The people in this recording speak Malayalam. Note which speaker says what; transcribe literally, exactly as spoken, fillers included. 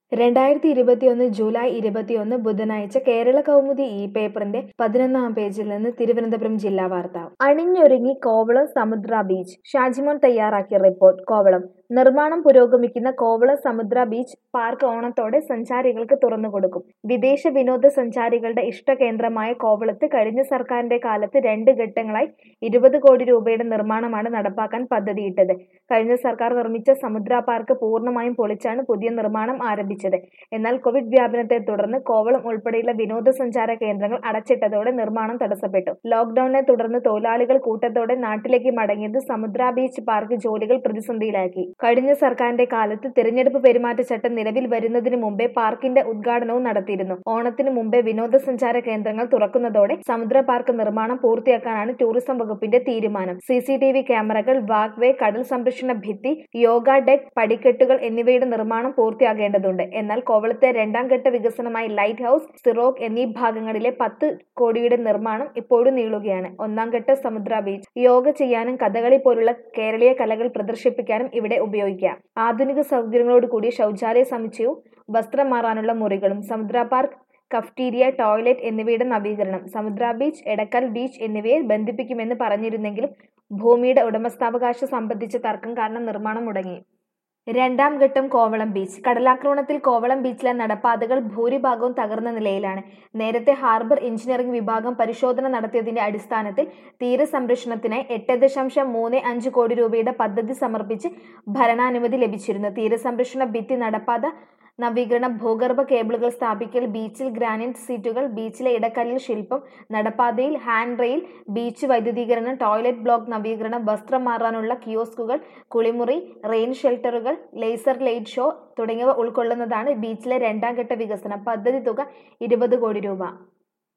Speaker 1: രണ്ടായിരത്തി ഇരുപത്തിയൊന്ന് ജൂലൈ ഇരുപത്തിയൊന്ന് ബുധനാഴ്ച കേരള കൗമുദി ഈ പേപ്പറിന്റെ പതിനൊന്നാം പേജിൽ നിന്ന് തിരുവനന്തപുരം ജില്ലാ വാർത്ത. അണിഞ്ഞൊരുങ്ങി കോവളം സമുദ്ര ബീച്ച്. ഷാജിമോൻ തയ്യാറാക്കിയ റിപ്പോർട്ട്. കോവളം. നിർമ്മാണം പുരോഗമിക്കുന്ന കോവളം സമുദ്ര ബീച്ച് പാർക്ക് ഓണത്തോടെ സഞ്ചാരികൾക്ക് തുറന്നുകൊടുക്കും. വിദേശ വിനോദ സഞ്ചാരികളുടെ ഇഷ്ടകേന്ദ്രമായ കോവളത്ത് കഴിഞ്ഞ സർക്കാരിന്റെ കാലത്ത് രണ്ട് ഘട്ടങ്ങളായി ഇരുപത് കോടി രൂപയുടെ നിർമ്മാണമാണ് നടപ്പാക്കാൻ പദ്ധതിയിട്ടത്. കഴിഞ്ഞ സർക്കാർ നിർമ്മിച്ച സമുദ്ര പാർക്ക് പൂർണ്ണമായും പൊളിച്ചാണ് പുതിയ നിർമ്മാണം ആരംഭിച്ചത്. എന്നാൽ കോവിഡ് വ്യാപനത്തെ തുടർന്ന് കോവളം ഉൾപ്പെടെയുള്ള വിനോദസഞ്ചാര കേന്ദ്രങ്ങൾ അടച്ചിട്ടതോടെ നിർമ്മാണം തടസ്സപ്പെട്ടു. ലോക്ഡൌണിനെ തുടർന്ന് തൊഴിലാളികൾ കൂട്ടത്തോടെ നാട്ടിലേക്ക് മടങ്ങിയത് സമുദ്ര ബീച്ച് പാർക്ക് ജോലികൾ പ്രതിസന്ധിയിലാക്കി. കഴിഞ്ഞ സർക്കാരിന്റെ കാലത്ത് തിരഞ്ഞെടുപ്പ് പെരുമാറ്റച്ചട്ടം നിലവിൽ വരുന്നതിന് മുമ്പേ പാർക്കിന്റെ ഉദ്ഘാടനവും നടത്തിയിരുന്നു. ഓണത്തിന് മുമ്പേ വിനോദസഞ്ചാര കേന്ദ്രങ്ങൾ തുറക്കുന്നതോടെ സമുദ്ര പാർക്ക് നിർമ്മാണം പൂർത്തിയാക്കാനാണ് ടൂറിസം വകുപ്പിന്റെ തീരുമാനം. സി സി ടി വി ക്യാമറകൾ, വാക്ക് വേ, കടൽ സംരക്ഷണ ഭിത്തി, യോഗ ഡെക്ക്, പടിക്കെട്ടുകൾ എന്നിവയുടെ നിർമ്മാണം പൂർത്തിയാകേണ്ടതുണ്ട്. എന്നാൽ കോവളത്തെ രണ്ടാം ഘട്ട വികസനമായി ലൈറ്റ് ഹൌസ്, സിറോക്ക് എന്നീ ഭാഗങ്ങളിലെ പത്ത് കോടിയുടെ നിർമ്മാണം ഇപ്പോഴും നീളുകയാണ്. ഒന്നാം ഘട്ട സമുദ്ര ബീച്ച് യോഗ ചെയ്യാനും കഥകളി പോലുള്ള കേരളീയ കലകൾ പ്രദർശിപ്പിക്കാനും ഇവിടെ ഉപയോഗിക്കാം. ആധുനിക സൗകര്യങ്ങളോടുകൂടി ശൗചാലയ സമുച്ചയവും വസ്ത്രം മാറാനുള്ള മുറികളും, സമുദ്ര പാർക്ക്, കഫ്റ്റീരിയ, ടോയ്ലറ്റ് എന്നിവയുടെ നവീകരണം, സമുദ്ര ബീച്ച്, എടക്കൽ ബീച്ച് എന്നിവയെ ബന്ധിപ്പിക്കുമെന്ന് പറഞ്ഞിരുന്നെങ്കിലും ഭൂമിയുടെ ഉടമസ്ഥാവകാശം സംബന്ധിച്ച തർക്കം കാരണം നിർമ്മാണം മുടങ്ങി. രണ്ടാം ഘട്ടം കോവളം ബീച്ച്. കടലാക്രമണത്തിൽ കോവളം ബീച്ചിലെ നടപ്പാതകൾ ഭൂരിഭാഗവും തകർന്ന നിലയിലാണ്. നേരത്തെ ഹാർബർ എഞ്ചിനീയറിംഗ് വിഭാഗം പരിശോധന നടത്തിയതിന്റെ അടിസ്ഥാനത്തിൽ തീരസംരക്ഷണത്തിനായി എട്ട് ദശാംശം മൂന്ന് അഞ്ച് കോടി രൂപയുടെ പദ്ധതി സമർപ്പിച്ച് ഭരണാനുമതി ലഭിച്ചിരുന്നു. തീരസംരക്ഷണ ഭിത്തി, നടപ്പാത നവീകരണം, ഭൂഗർഭ കേബിളുകൾ സ്ഥാപിക്കൽ, ബീച്ചിൽ ഗ്രാനൈറ്റ് സീറ്റുകൾ, ബീച്ചിലെ ഇടക്കല്ലിൽ ശില്പം, നടപ്പാതയിൽ ഹാൻഡ് റെയിൽ, ബീച്ച് വൈദ്യുതീകരണം, ടോയ്ലറ്റ് ബ്ലോക്ക് നവീകരണം, വസ്ത്രം മാറാനുള്ള കിയോസ്കുകൾ, കുളിമുറി, റെയിൻ ഷെൽട്ടറുകൾ, ലേസർ ലൈറ്റ് ഷോ തുടങ്ങിയവ ഉൾക്കൊള്ളുന്നതാണ് ബീച്ചിലെ രണ്ടാം ഘട്ട വികസനം. പദ്ധതി തുക ഇരുപത് കോടി രൂപ.